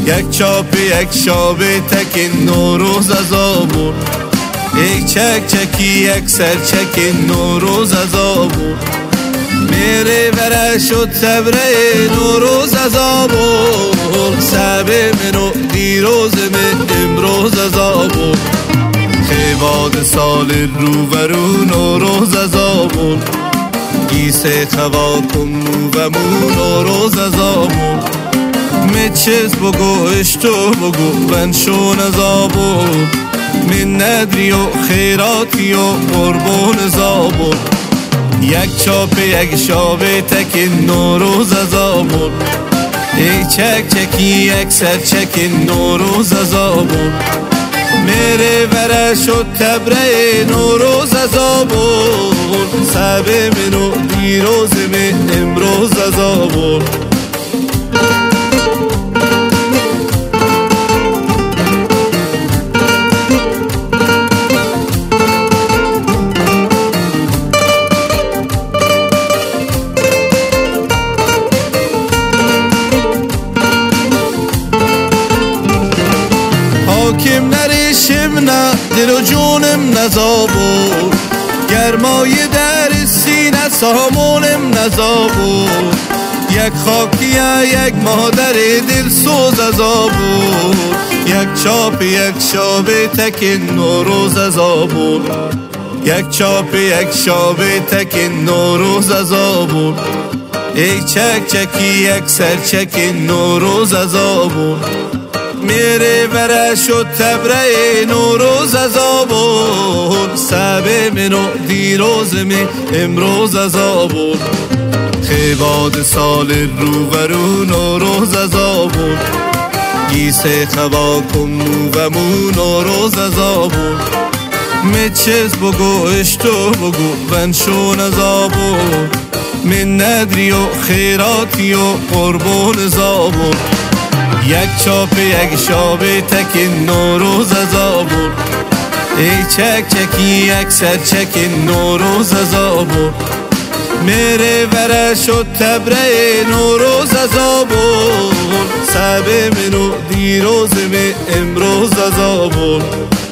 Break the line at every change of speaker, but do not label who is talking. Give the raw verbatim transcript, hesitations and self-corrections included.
یک چاپ یک شاب تکین نوروز از آبون، یک چک چکی یک سر چکین نوروز از آبون، میره بره شد تبره نوروز از آبون، سبه منو دیروز من امروز از آبون، خیباد سال رو برو نوروز از آبون، گیسه خوا کن مو و مو نوروز از آبون، مچز بگو اشتو بگو بنشون از آبون، من ندری و خیراتی و قربون از آبون، یک چاپ یک شاب تکین نوروز از آبون، یک چک چکی یک سر چکین نوروز از آبون، میره بره شد تبره نوروز از آبون، سبه منو دیروز من امروز از آبون. حاکم نریشم نه دل و جونم نزابون، گرمای در سینه سامونم نزابون، یک خاکیه یک مادر دل سوز از آبون، یک چاپ یک شاب تکین نوروز از آبون، یک چاپ یک شاب تکین نوروز از آبون، یک چک چکی یک سر چکین نوروز از آبون، میره بره شد تبره نوروز از آبون، سبه منو دیروز می امروز از آبون، خیباد سال رو برو نوروز از آبون، گیسه خوا کن مو و مو نوروز از آبون، مچز بگو اشتو بگو بنشون از آبون، من ندری و خیراتی و قربون از آبون، یک چاپ یک شاب تکین نوروز از آبون، یک چک چکی یک سر چکین نوروز از آبون، میره بره شد تبره نوروز از آبون، سبه منو دیروز می امروز از آبون.